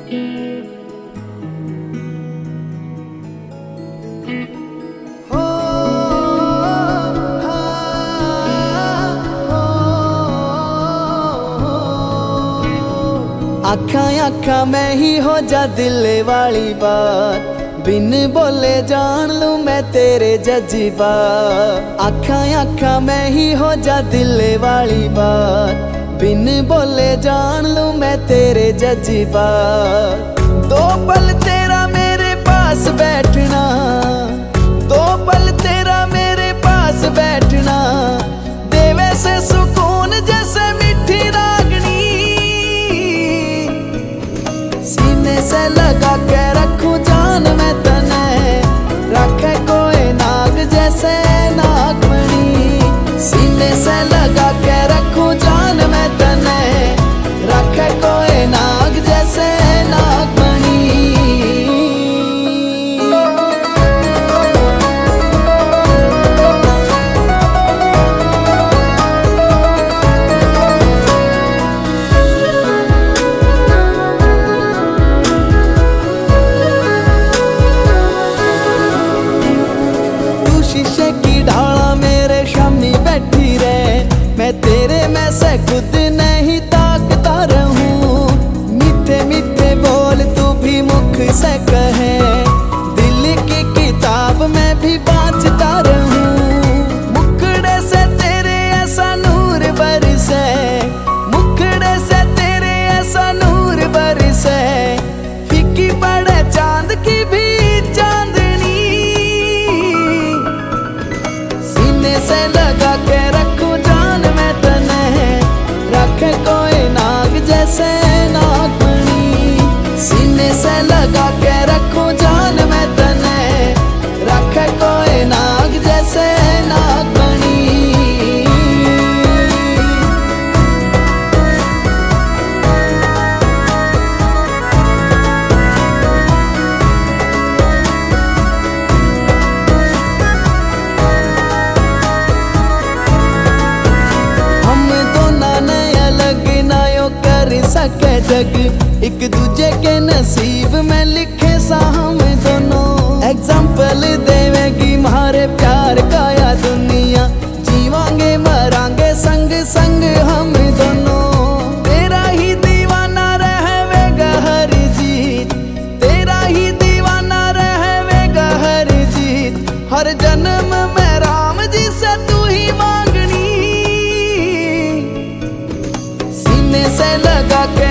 आखा आखा मैं ही हो जा दिल वाली बात, बिन बोले जान लूं मैं तेरे जज्बात। आखा आखा मैं ही हो जा दिल वाली बात, बिन बोले जान लूं मैं तेरे जज्बात। दो पल तेरा मेरे पास बैठना, दो पल तेरा मेरे पास बैठना, देवे से सुकून जैसे मीठी रागनी। सीने से लगा के रखूं जान मैं तने, रखे कोई नाग जैसे नागमणि। सीने से लगा के रखूं जान मैं तने, रखे कोई नाग जैसे नागमणि। शीशे की ढाला मेरे सामने बैठी रहे, मैं तेरे में से खुद नहीं ताकता रहूं। मीठे मीठे बोल तू भी मुख से कहे, दिल की किताब में भी बाँचता रहूं। मुखड़े से तेरे ऐसा नूर बरसे, मुखड़े से तेरे ऐसा नूर बरसे, फीकी पड़े चांद की भी से लगा के रखूं जान मैं तने, रखे कोई नाग जैसे नागमणि। सीने से लगा के रखूं जान मैं तने, रखे कोई नाग जैसे नागमणि। सके जग एक दूजे के नसीब में लिखे सा हम दोनों। एग्जाम्पल देवेगी मारे प्यार का या दुनिया, जीवांगे मरांगे संग संग हम दोनों। तेरा ही दीवाना रहेगा हर जीत, तेरा ही दीवाना रहेगा हर जीत। हर जन्म में राम जी से तू ही मांगनी। सीने से लगा के